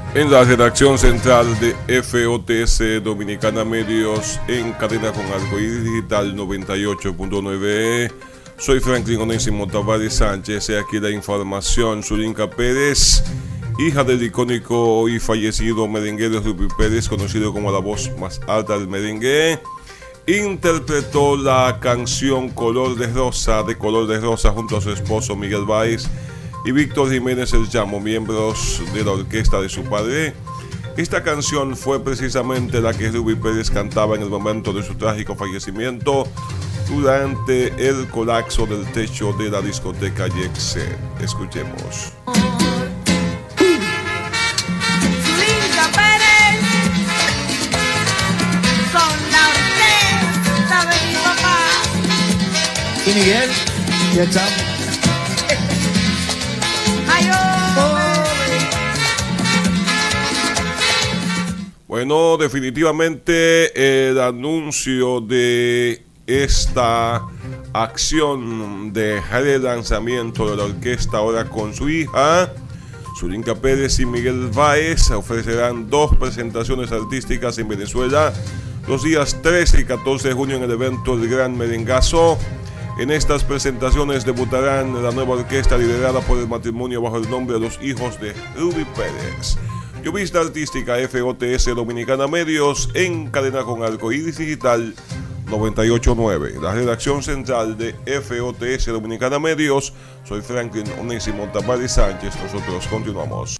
En la redacción central de FOTS Dominicana Medios, en cadena con Arcoíris Digital 98.9, soy Franklin Onésimo Tavares Sánchez. Y aquí la información. Zulinka Pérez, hija del icónico y fallecido merenguero Ruby Pérez, conocido como la voz más alta del merengue, interpretó la canción Color de Rosa junto a su esposo Miguel Báez y Víctor Jiménez El Chamo, miembros de la orquesta de su padre. Esta canción fue precisamente la que Ruby Pérez cantaba en el momento de su trágico fallecimiento durante el colapso del techo de la discoteca Yexer. Escuchemos. Zulinka Pérez, con la orquesta de mi papá. Y Miguel y El Chamo. Bueno, definitivamente el anuncio de esta acción de el lanzamiento de la orquesta ahora con su hija, Zulinka Pérez y Miguel Báez, ofrecerán 2 presentaciones artísticas en Venezuela los días 13 y 14 de junio en el evento El Gran Merengazo. En estas presentaciones debutarán la nueva orquesta liderada por el matrimonio bajo el nombre de Los Hijos de Ruby Pérez. Llovista Artística FOTS Dominicana Medios, en cadena con Arcoíris Digital 98.9. La redacción central de FOTS Dominicana Medios, soy Franklin Onésimo Tavares Sánchez. Nosotros continuamos.